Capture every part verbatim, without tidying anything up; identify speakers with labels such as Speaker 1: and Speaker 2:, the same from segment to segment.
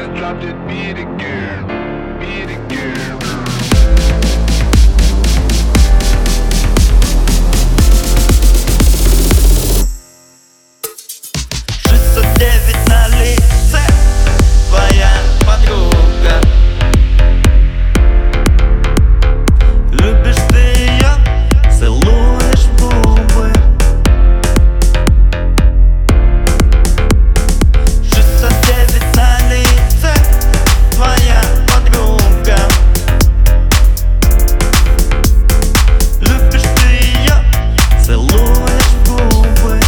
Speaker 1: drop that beat again, beat again.
Speaker 2: шестьсот девять на лице, твоя подруга. Любишь ты ее, целуешь в губы. шестьсот девять на лице, твоя подруга. Любишь ты ее, целуешь в губы.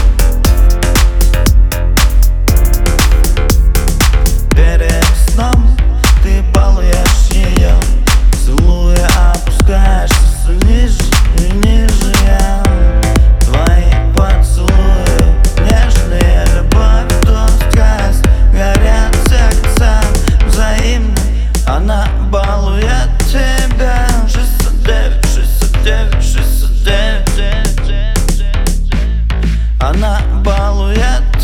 Speaker 2: Перед сном ты балуешь ее, целуя, опускаешься все ниже и ниже. Твои поцелуи, нежные, любовь, страсть, горят сердцем взаимно. Она балует тебя. шестьсот девять, шестьсот девять, шестьсот девять. Она балует